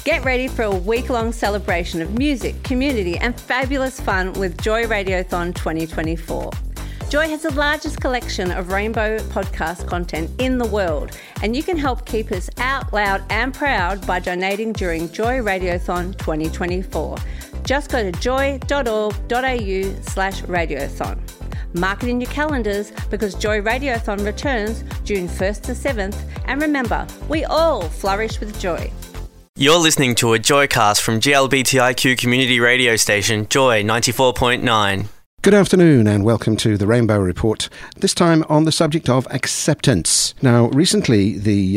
Get ready for a week-long celebration of music, community and fabulous fun with Joy Radiothon 2024. Joy has the largest collection of rainbow podcast content in the world, and you can help keep us out loud and proud by donating during Joy Radiothon 2024. Just go to joy.org.au/radiothon. Mark it in your calendars because Joy Radiothon returns June 1st to 7th, and remember, we all flourish with joy. You're listening to a Joycast from GLBTIQ community radio station Joy 94.9. Good afternoon and welcome to the Rainbow Report, this time on the subject of acceptance. Now, recently the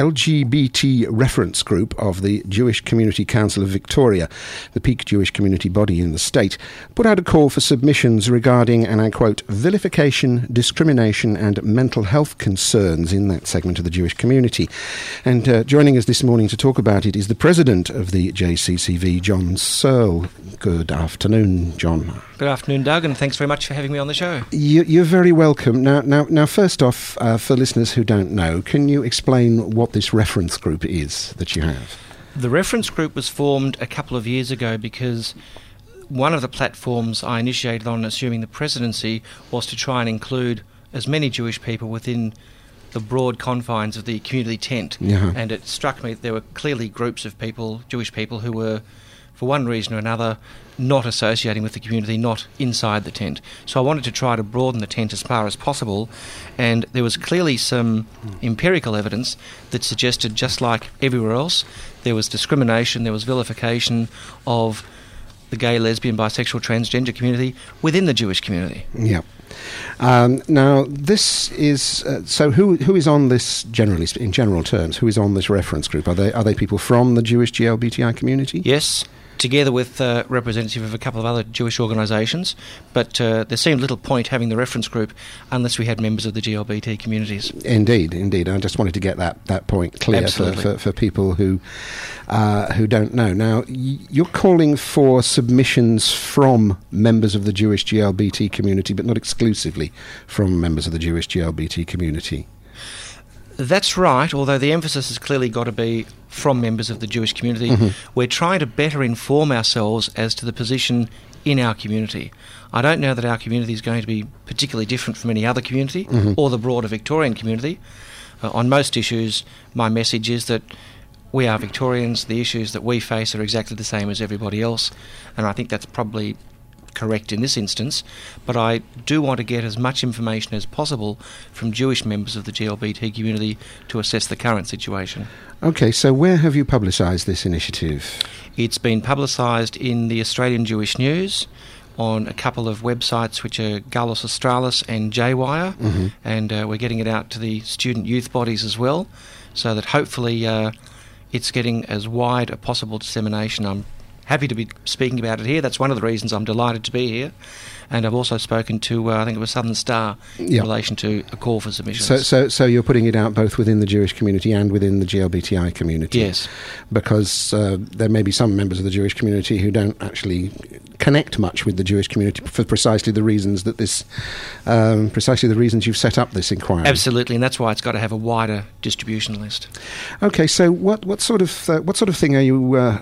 LGBT reference group of the Jewish Community Council of Victoria, the peak Jewish community body in the state, put out a call for submissions regarding, and I quote, vilification, discrimination and mental health concerns in that segment of the Jewish community. And joining us this morning to talk about it is the president of the JCCV, John Searle. Good afternoon, John. Good afternoon, Doug, and thanks very much for having me on the show. You're very welcome. Now, first off, for listeners who don't know, can you explain what this reference group is that you have? The reference group was formed a couple of years ago because one of the platforms I initiated on assuming the presidency was to try and include as many Jewish people within the broad confines of the community tent. Yeah. And it struck me that there were clearly groups of people, Jewish people, who were, for one reason or another, not associating with the community, not inside the tent. So I wanted to try to broaden the tent as far as possible, and there was clearly some empirical evidence that suggested, just like everywhere else, there was discrimination, there was vilification of the gay, lesbian, bisexual, transgender community within the Jewish community. Yeah. Now, this is so. Who is on this generally, in general terms? Who is on this reference group? Are they people from the Jewish GLBTI community? Yes, together with representative of a couple of other Jewish organisations, but there seemed little point having the reference group unless we had members of the GLBT communities. Indeed. I just wanted to get that point clear for people who don't know. Now, you're calling for submissions from members of the Jewish GLBT community, but not exclusively from members of the Jewish GLBT community. That's right, although the emphasis has clearly got to be from members of the Jewish community. Mm-hmm. We're trying to better inform ourselves as to the position in our community. I don't know that our community is going to be particularly different from any other community or the broader Victorian community. On most issues, my message is that we are Victorians, the issues that we face are exactly the same as everybody else, and I think that's probably correct in this instance, but I do want to get as much information as possible from Jewish members of the GLBT community to assess the current situation. Okay, so where have you publicised this initiative? It's been publicised in the Australian Jewish News, on a couple of websites which are Gallos Australis and J-Wire, and we're getting it out to the student youth bodies as well, so that hopefully it's getting as wide a possible dissemination. I'm happy to be speaking about it here. That's one of the reasons I'm delighted to be here. And I've also spoken to, I think it was Southern Star, in relation to a call for submissions. So you're putting it out both within the Jewish community and within the GLBTI community? Yes. Because there may be some members of the Jewish community who don't actually connect much with the Jewish community for precisely the reasons that precisely the reasons you've set up this inquiry. Absolutely, and that's why it's got to have a wider distribution list. Okay, so what sort of thing are you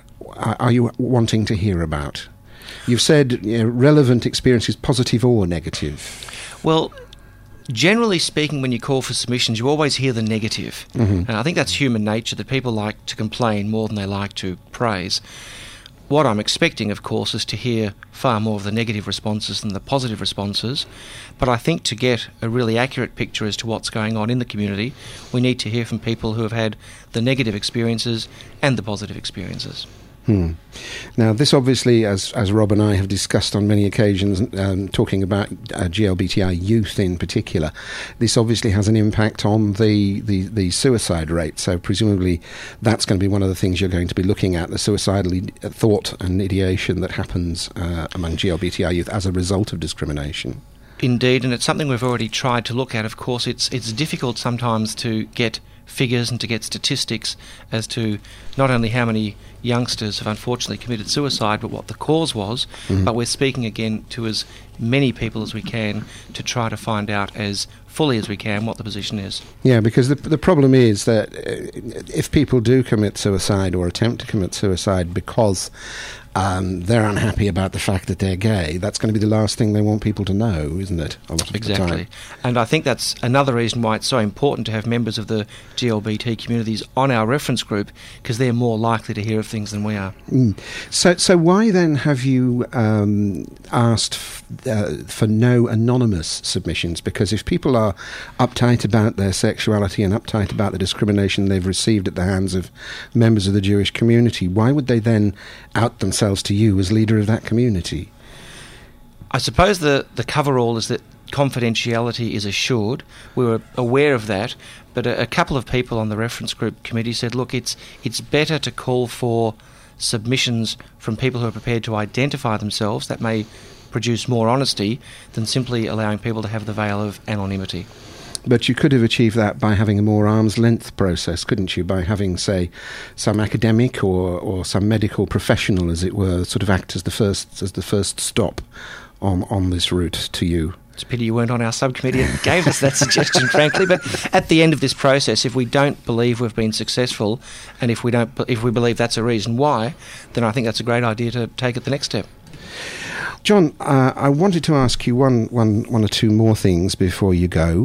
wanting to hear about? You've said relevant experiences, positive or negative. Well, generally speaking, when you call for submissions, you always hear the negative. And I think that's human nature, that people like to complain more than they like to praise. What I'm expecting, of course, is to hear far more of the negative responses than the positive responses. But I think to get a really accurate picture as to what's going on in the community, we need to hear from people who have had the negative experiences and the positive experiences. Now, this obviously, as Rob and I have discussed on many occasions, talking about GLBTI youth in particular, this obviously has an impact on the suicide rate. So presumably that's going to be one of the things you're going to be looking at, the suicidal thought and ideation that happens among GLBTI youth as a result of discrimination. Indeed, and it's something we've already tried to look at. Of course, it's difficult sometimes to get figures and to get statistics as to not only how many youngsters have unfortunately committed suicide, but what the cause was. But we're speaking again to as many people as we can to try to find out as fully as we can what the position is. Yeah, because the problem is that if people do commit suicide or attempt to commit suicide because they're unhappy about the fact that they're gay, that's going to be the last thing they want people to know, isn't it? A lot of the time. And I think that's another reason why it's so important to have members of the GLBT communities on our reference group, because they're more likely to hear of things than we are. So why then have you asked for no anonymous submissions? Because if people are uptight about their sexuality and uptight about the discrimination they've received at the hands of members of the Jewish community, why would they then out themselves to you as leader of that community? I suppose the cover-all is that confidentiality is assured. We were aware of that, but a couple of people on the reference group committee said, look, it's better to call for submissions from people who are prepared to identify themselves. That may produce more honesty than simply allowing people to have the veil of anonymity. But you could have achieved that by having a more arm's length process, couldn't you? By having, say, some academic or some medical professional, as it were, sort of act as the first stop on this route to you. It's a pity you weren't on our subcommittee and gave us that suggestion, frankly. But at the end of this process, if we don't believe we've been successful, and if we believe that's a reason why, then I think that's a great idea to take it the next step. John, I wanted to ask you one or two more things before you go.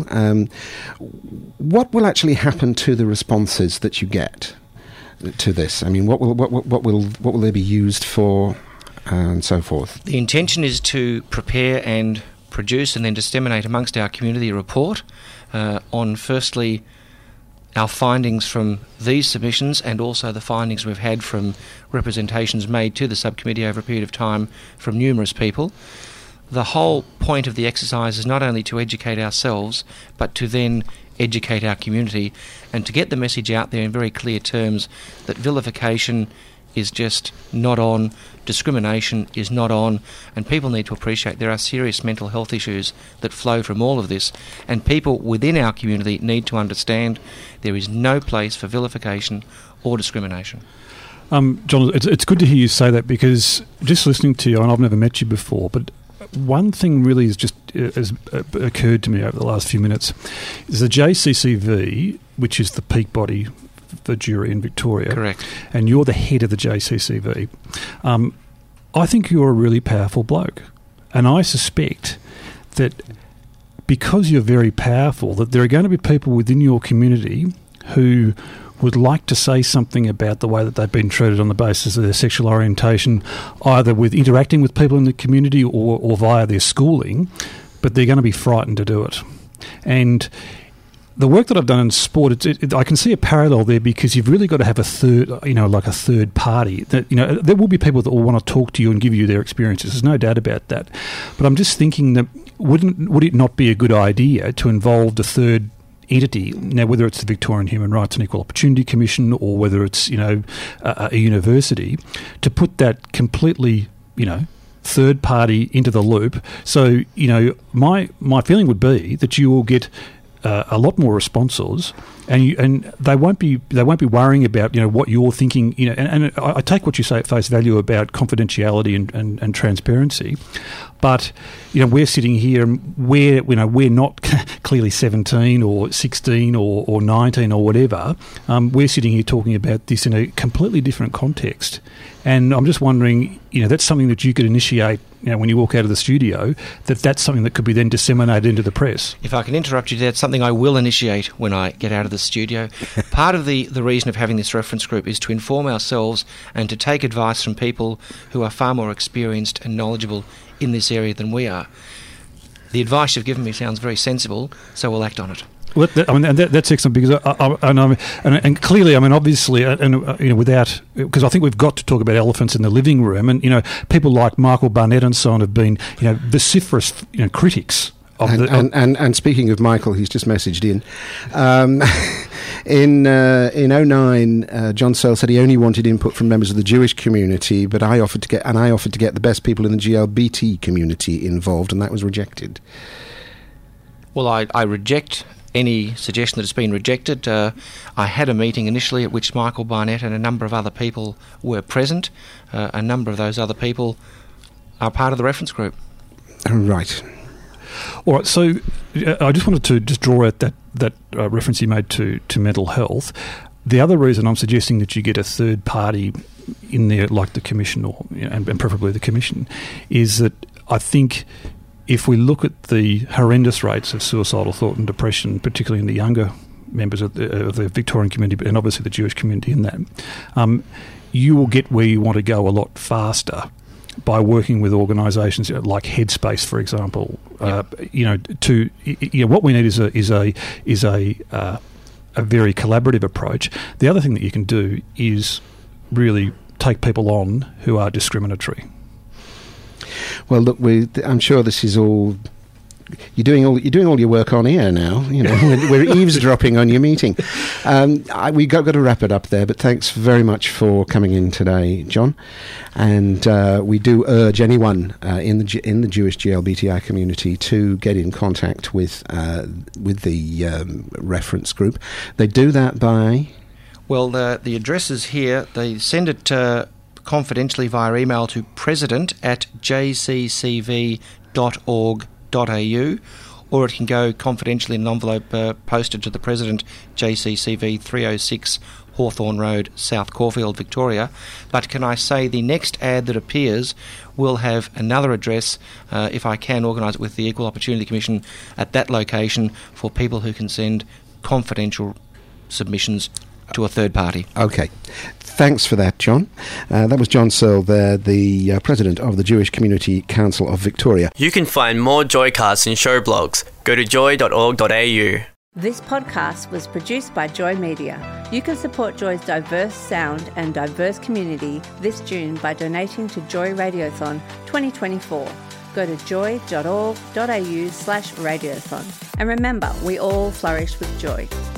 What will actually happen to the responses that you get to this? I mean, what will they be used for, and so forth? The intention is to prepare and produce and then disseminate amongst our community a report on, firstly, our findings from these submissions and also the findings we've had from representations made to the subcommittee over a period of time from numerous people. The whole point of the exercise is not only to educate ourselves, but to then educate our community and to get the message out there in very clear terms that vilification is just not on, discrimination is not on, and people need to appreciate there are serious mental health issues that flow from all of this, and people within our community need to understand there is no place for vilification or discrimination. John, it's good to hear you say that, because just listening to you, and I've never met you before, but one thing really has occurred to me over the last few minutes is the JCCV, which is the peak body for Jewry in Victoria. Correct. And you're the head of the JCCV. I think you're a really powerful bloke. And I suspect that because you're very powerful, that there are going to be people within your community who would like to say something about the way that they've been treated on the basis of their sexual orientation, either with interacting with people in the community or via their schooling, but they're going to be frightened to do it. And the work that I've done in sport, I can see a parallel there, because you've really got to have a third, like a third party. That, there will be people that will want to talk to you and give you their experiences. There's no doubt about that. But I'm just thinking that would it not be a good idea to involve the third entity? Now, whether it's the Victorian Human Rights and Equal Opportunity Commission or whether it's a university, to put that completely third party into the loop. So my feeling would be that you will get a lot more responses, and they won't be worrying about what you're thinking. And I take what you say at face value about confidentiality and transparency, but we're sitting here and we're not clearly 17 or 16 or 19 or whatever. We're sitting here talking about this in a completely different context, and I'm just wondering, that's something that you could initiate. When you walk out of the studio, that's something that could be then disseminated into the press. If I can interrupt you, that's something I will initiate when I get out of the studio. Part of the reason of having this reference group is to inform ourselves and to take advice from people who are far more experienced and knowledgeable in this area than we are. The advice you've given me sounds very sensible, so we'll act on it. Well, that's excellent, because and clearly, obviously, because I think we've got to talk about elephants in the living room, and people like Michael Barnett and so on have been vociferous critics of and speaking of Michael, he's just messaged in. In 2009, John Searle said he only wanted input from members of the Jewish community, but I offered to get the best people in the GLBT community involved, and that was rejected. Well, I reject any suggestion that it's been rejected. I had a meeting initially at which Michael Barnett and a number of other people were present. A number of those other people are part of the reference group. Right. All right, so I just wanted to just draw out that reference you made to mental health. The other reason I'm suggesting that you get a third party in there, like the Commission and preferably the Commission, is that I think if we look at the horrendous rates of suicidal thought and depression, particularly in the younger members of the Victorian community and obviously the Jewish community in that, you will get where you want to go a lot faster by working with organisations like Headspace, for example. What we need is a very collaborative approach. The other thing that you can do is really take people on who are discriminatory. Well, look, I'm sure this is all. You're doing all your work on air now. You know, we're eavesdropping on your meeting. We got to wrap it up there. But thanks very much for coming in today, John. And we do urge anyone in the Jewish GLBTI community to get in contact with the reference group. They do that by. Well, the address is here. They send it confidentially via email to president@jccv.org.au, or it can go confidentially in an envelope posted to the President, JCCV 306 Hawthorne Road, South Caulfield, Victoria. But can I say the next ad that appears will have another address, if I can organise it with the Equal Opportunity Commission at that location, for people who can send confidential submissions to a third party. Okay. Thanks for that, John. That was John Searle there, the President of the Jewish Community Council of Victoria. You can find more Joycasts and show blogs. Go to joy.org.au. This podcast was produced by Joy Media. You can support Joy's diverse sound and diverse community this June by donating to Joy Radiothon 2024. Go to joy.org.au/radiothon. And remember, we all flourish with joy.